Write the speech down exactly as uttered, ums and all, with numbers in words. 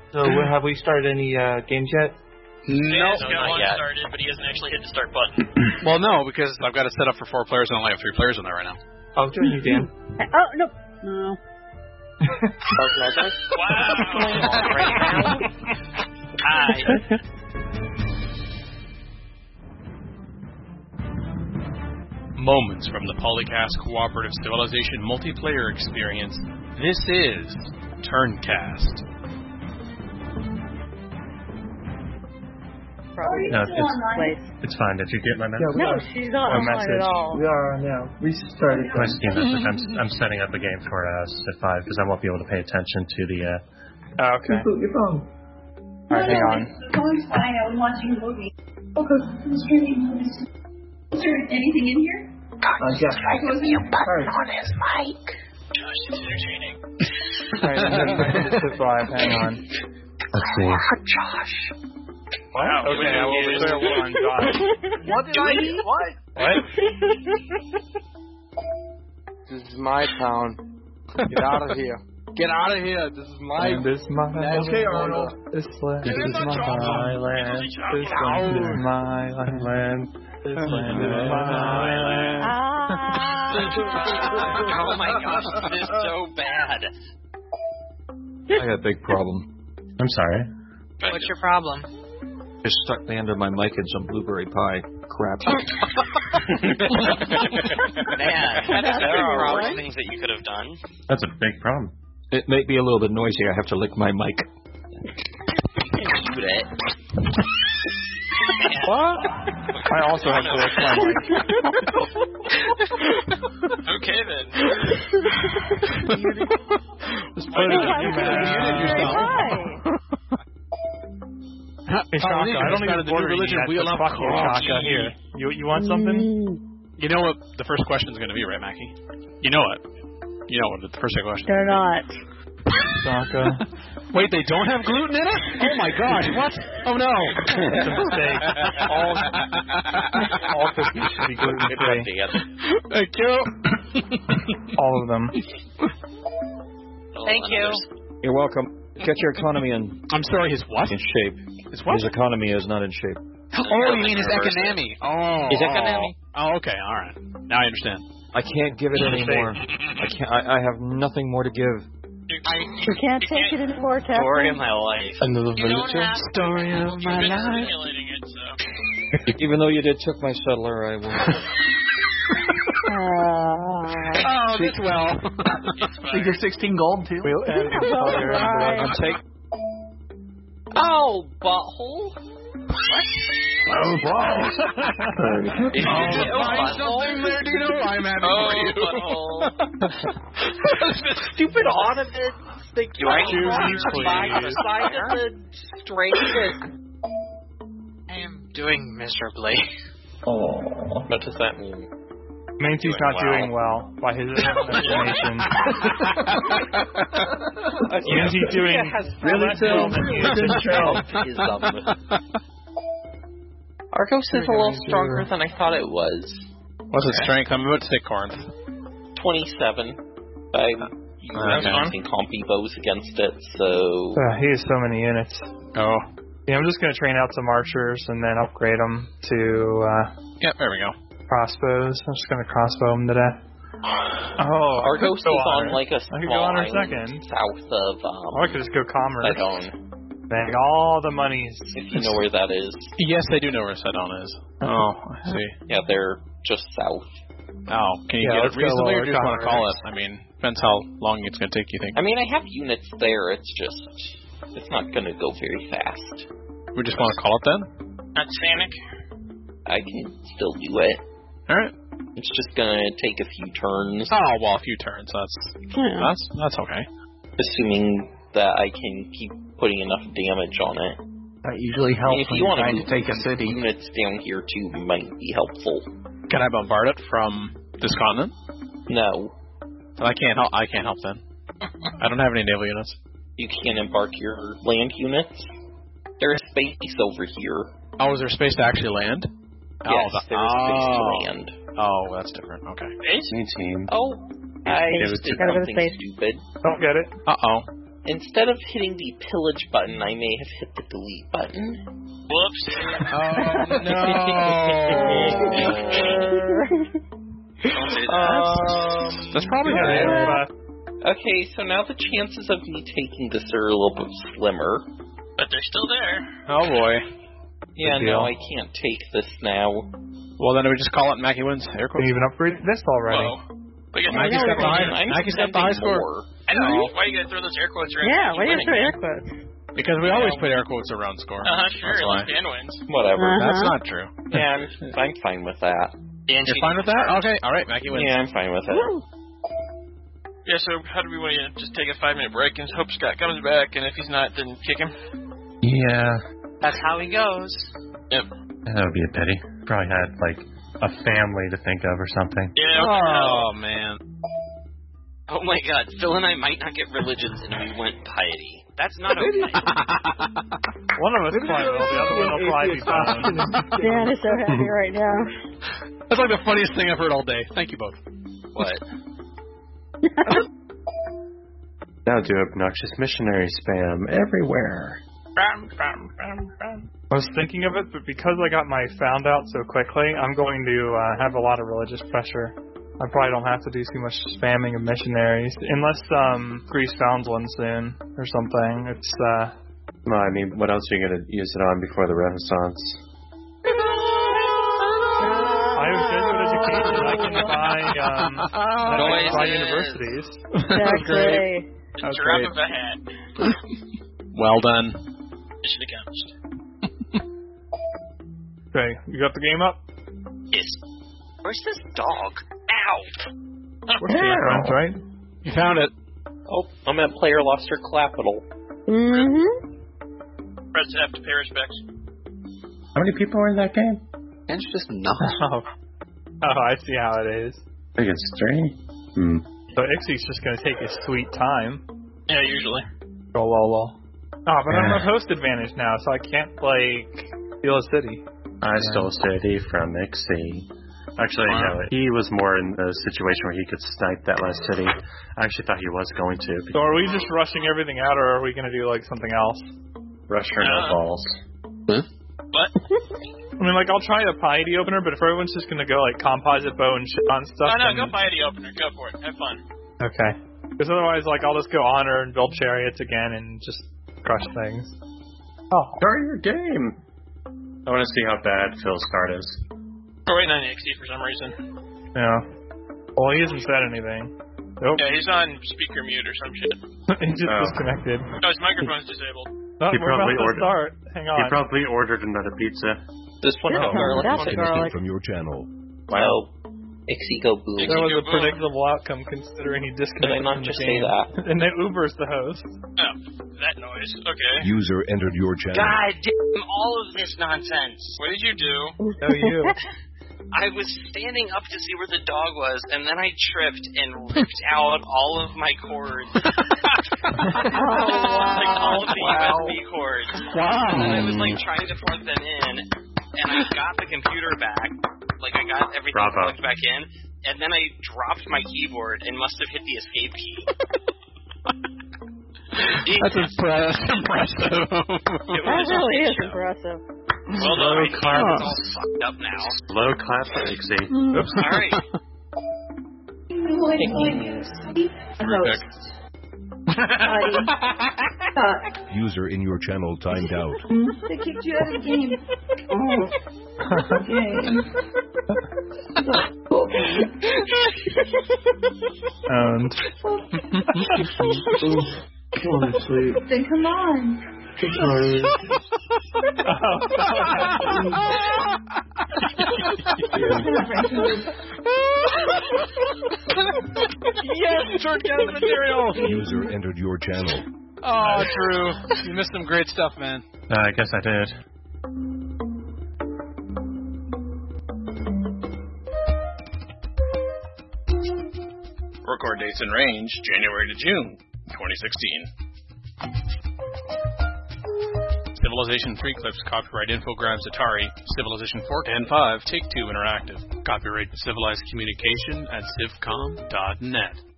So have we started any uh, games yet? No, no, got not one yet. started, but he hasn't actually hit the start button. Well, no, because I've got it set up for four players and I only have three players in there right now. I'll join you, Dan. Oh, no. No. Wow. Right now? Hi. Moments from the Polycast Cooperative Civilization multiplayer experience. This is Turncast. Probably No, still it's- online. It's fine. Did you get my message? No, she's not Or online message. at all. We are now. We started. My Steam message. I'm, I'm setting up a game for us at five because I won't be able to pay attention to the. Uh, Oh, okay. Put your phone. All right, hang on. Oh, it's fine. I was watching a movie. Okay, I'm streaming movies. Is there anything in here? Uh, yeah. I was in Alright. on his mic. Gosh, it's entertaining. All right, I'm going to survive. Hang on. let's see. Josh. Wow. Okay, I will be clear one, Josh. What did I do? What? What? This is my town. Get out of here. Get out of here. This is my... And this is my Okay, Arnold. This land This is is my Josh. land. This Josh. land is my land. This land is my land. Ah. Oh my gosh, this is so bad. I got a big problem. I'm sorry. What's your problem? Just stuck the end of my mic in some blueberry pie crap. Man, there are worse things that you could have done. That's a big problem. It may be a little bit noisy. I have to lick my mic. You can mute it. What? I also have to lick my mic. Okay, then. Just put it in Why your would you mouth. Why? Hey, Shaka, I don't even the new order you religion that, wheel but up. fuck you, Shaka. Here. You, you want something? You know what the first question is going to be, right, Mackie? You know it. You know what the first question. They're not. Shaka. Wait, they don't have gluten in it? Oh my gosh! What? Oh no! It's a mistake. All, all cookies should be gluten free. Thank you. All of them. Thank you. You're welcome. Get your economy in, I'm sorry. His what? in shape. His what? His economy is not in shape. Oh, you mean his economy? Oh, His economy? Oh, okay. All right. Now I understand. I can't give it anymore. I can't. I, I have nothing more to give. You can't take it anymore, Captain. Story of my life. Another You don't villager. have Story of You've my been life. simulating it, so. Even though you did took my settler, I will. Uh, Oh, that's well. It's fine. You're sixteen gold, too? We'll end the Well, color right. I'm take. Oh, butthole. Oh, balls. Did you Find something there, Dino. I'm happy Oh, for you. butthole. Stupid ornaments. They Right. choose by the Please. side of the string. I am doing miserably. Oh. What does that mean? Means he's not doing well by his estimation. Means he's doing really well than you. Argos is a little stronger than I thought it was. What's its strength? I'm about to say Corinth. twenty-seven. I'm using compy bows against it, so... Uh, he has so many units. Oh. Yeah, I'm just going to train out some archers and then upgrade them to uh, Yeah, there we go. crossbows. I'm just going to crossbow them to death. Oh, Argos is go on her. like a I could go small on her island second. south of um, Or I could just go commerce. Sidon, Bang all the monies. if you know where that is. Yes, I do know where Sidon is. Oh, I see. Yeah, they're just south. Oh, can you Yeah, get let's it go reasonably, or lower do you just want to call commerce. it? I mean, depends how long it's going to take, you think. I mean, I have units there, it's just... It's not gonna go very fast. We just want to call it then? Not Sanic. I can still do it. Alright. It's just gonna take a few turns, Oh, well, a few turns. That's yeah. that's that's okay. assuming that I can keep putting enough damage on it. That usually I helps mean, if when you you're want trying to to take a city. units down here too might be helpful. Can I bombard it from this continent? No, I can't help. I can't help then. I don't have any naval units. you can't embark your land units. There's space over here. Oh, is there space to actually land? Yes, oh, the, there's space oh. to land. Oh, that's different. Okay. New team. Oh, I Give it did to- Gotta go to something space. stupid. Don't get it. Uh oh. Instead of hitting the pillage button, I may have hit the delete button. Whoops. Oh, no. Don't say that. Um, That's probably how it is. Okay, so now the chances of me taking this are a little bit slimmer. But they're still there. Oh boy. Yeah, Good no, deal. I can't take this now. Well, then we just call it Mackie wins. Air We quotes. even upgraded this already. Whoa. We got Mackie's got the high, I'm Mackie's got the high spending score. more. I know. Why are you gonna throw those air quotes around? Yeah, Keep why do you winning, throw man? air quotes? Because we always put air quotes around score. Uh huh. Sure. That's why. Dan wins. Whatever. Uh-huh. That's not true. Yeah, I'm, I'm fine with that. Dan You're fine with that? Okay, all right, Mackie wins. Yeah, I'm fine with it. Yeah. So how do we want to just take a five minute break and hope Scott comes back, and if he's not, then kick him? Yeah, That's how he goes. Yep. that would be a pity. Probably had, like, a family to think of or something. Yeah. Oh, man. Oh my god, Phil and I might not get religions and we went piety. That's not okay. One of us probably will, the other one will probably be fine. Dan is so happy right now. That's like the funniest thing I've heard all day. Thank you both. What? Now do obnoxious missionary spam everywhere. I was thinking of it, but because I got my found out so quickly, I'm going to uh, have a lot of religious pressure. I probably don't have to do too much spamming of missionaries, unless um, Greece founds one soon or something. It's uh. Well, I mean, what else are you going to use it on before the Renaissance? I have Jesuit education. I can buy um, I can Noises. buy universities. Exactly. That's Drop great. of a hat. Well done. Mission accomplished. Okay, you got the game up? Yes. Where's this dog? Ow! We're still friends, right? You found it. Oh, I'm at Player Lost Her Capital. Mm-hmm. Press F to pay respects. How many people are in that game? And it's just nothing. Oh. oh, I see how it is. I think it's three. Hmm. So Ixie's just going to take his sweet time. Yeah, usually. Go lol lol. Oh, but I'm at host advantage now, so I can't, like, steal a city. I stole a city from Ixie. Actually, Wow. no, he was more in the situation where he could snipe that last city. I actually thought he was going to. So are we just rushing everything out, or are we going to do, like, something else? Rush her no Uh. balls. What? I mean, like, I'll try a piety opener, but if everyone's just going to go, like, composite bow and shit on stuff, Oh, no, then... go buy the opener. Go for it. Have fun. Okay. Because otherwise, like, I'll just go honor and build chariots again and just crush things. Oh. Start your game. I want to see how bad Phil's card is. We're waiting on X D for some reason. Yeah. Well, he hasn't said anything. Nope. Yeah, he's on speaker mute or some shit. he just Oh. disconnected. No, his microphone's disabled. Oh, He we're about probably to ordered- start. Hang on. He probably ordered another pizza. This one Yeah, has garlic that's on it. garlic. from your channel. Wow. Ixie go boom. That was a predictable outcome considering he disconnected Did I not from just the say game. that? And then Uber's the host. Oh, that noise. Okay. User entered your channel. God damn all of this nonsense. What did you do? No, you. I was standing up to see where the dog was, and then I tripped and ripped out all of my cords. Oh, wow. Like all of the Wow. U S B cords. Wow. And then I was like trying to plug them in, and I got the computer back. Like I got everything Bravo. plugged back in, and then I dropped my keyboard and must have hit the escape key. That's impress- impressive. It That was a really shit is show. impressive. Well, Slow no, clap. it's all fucked up now. Slow clap for Ixie. Oops. All right. Terrific. User in your channel timed out. They kicked you out of the game. Oh. And Then come on. Yes, short gun material. User entered your channel. Oh, Drew, you missed some great stuff, man. Uh, I guess I did. Record dates and range, January to June, twenty sixteen. Civilization three clips, copyright Infogrames Atari, Civilization four and five, Take-Two Interactive. Copyright Civilized Communication at civcom dot net.